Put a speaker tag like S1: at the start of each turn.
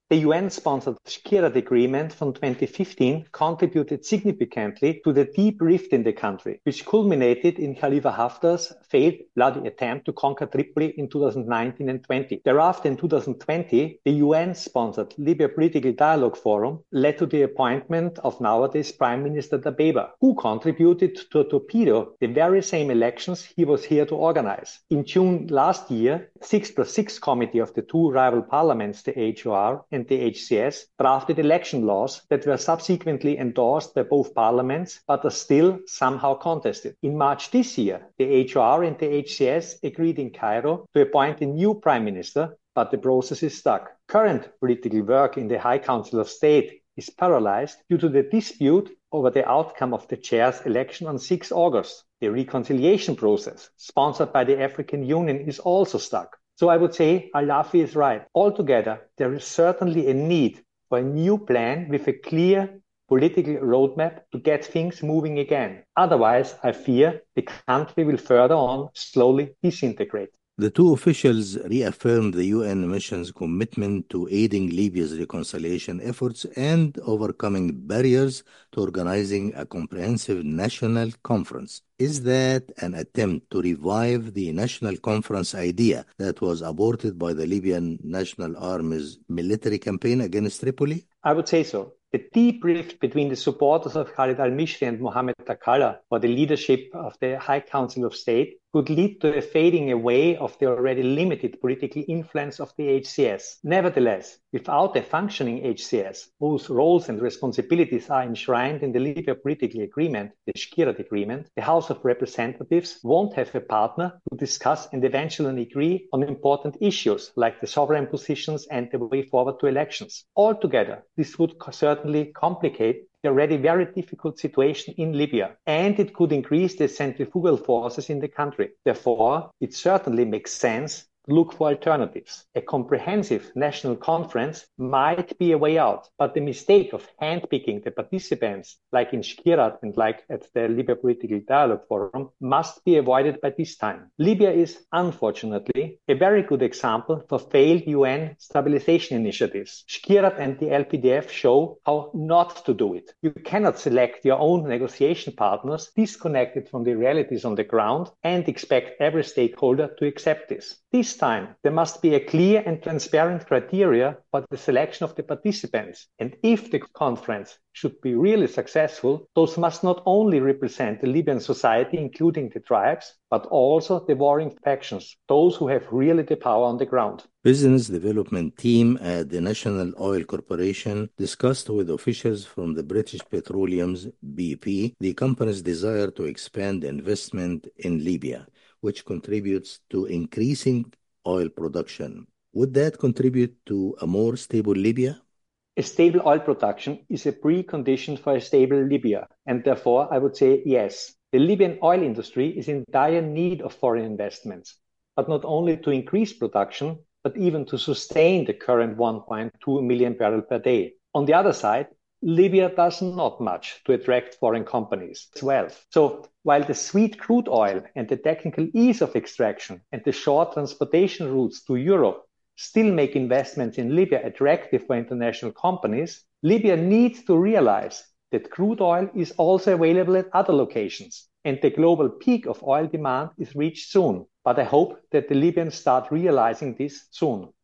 S1: The UN-sponsored Skhirat Agreement from 2015 contributed significantly to the deep rift in the country, which culminated in Khalifa Haftar's failed bloody attempt to conquer Tripoli in 2019 and 20. Thereafter, in 2020, the UN-sponsored Libya Political Dialogue Forum led to the appointment of nowadays Prime Minister Dabeba, who contributed to torpedo the very same elections he was here to organize. In June last year, 6+6 committee of the two rival parliaments, the HOR and the HCS, drafted election laws that were subsequently endorsed by both parliaments but are still somehow contested. In March this year, the HOR and the HCS agreed in Cairo to appoint a new prime minister, but the process is stuck. Current political work in the High Council of State is paralyzed due to the dispute over the outcome of the chair's election on 6 August. The reconciliation process, sponsored by the African Union, is also stuck. So I would say Al-Lafi is right. Altogether, there is certainly a need for a new plan with a clear political roadmap to get things moving again. Otherwise, I fear the country will further on slowly disintegrate.
S2: The two officials reaffirmed the UN mission's commitment to aiding Libya's reconciliation efforts and overcoming barriers to organizing a comprehensive national conference. Is that an attempt to revive the national conference idea that was aborted by the Libyan National Army's military campaign against Tripoli?
S1: I would say so. The deep rift between the supporters of Khalid al-Mishri and Mohammed Takala for the leadership of the High Council of State could lead to a fading away of the already limited political influence of the HCS. Nevertheless, without a functioning HCS, whose roles and responsibilities are enshrined in the Libya Political Agreement, the Skhirat Agreement, the House of Representatives won't have a partner to discuss and eventually agree on important issues like the sovereign positions and the way forward to elections. Altogether, this would certainly complicate the already very difficult situation in Libya, and it could increase the centrifugal forces in the country. Therefore, it certainly makes sense to look for alternatives. A comprehensive national conference might be a way out, but the mistake of handpicking the participants, like in Skhirat and like at the Libya Political Dialogue Forum, must be avoided by this time. Libya is, unfortunately, a very good example for failed UN stabilization initiatives. Skhirat and the LPDF show how not to do it. You cannot select your own negotiation partners disconnected from the realities on the ground and expect every stakeholder to accept this. This time, there must be a clear and transparent criteria for the selection of the participants. And if the conference should be really successful, those must not only represent the Libyan society, including the tribes, but also the warring factions, those who have really the power on the ground.
S2: Business development team at the National Oil Corporation discussed with officials from the British Petroleum's BP the company's desire to expand investment in Libya, which contributes to increasing oil production. Would that contribute to a more stable Libya?
S1: A stable oil production is a precondition for a stable Libya, and therefore I would say yes. The Libyan oil industry is in dire need of foreign investments, but not only to increase production, but even to sustain the current 1.2 million barrels per day. On the other side, Libya does not much to attract foreign companies as well. So while the sweet crude oil and the technical ease of extraction and the short transportation routes to Europe still make investments in Libya attractive for international companies, Libya needs to realize that crude oil is also available at other locations, and the global peak of oil demand is reached soon. But I hope that the Libyans start realizing this soon.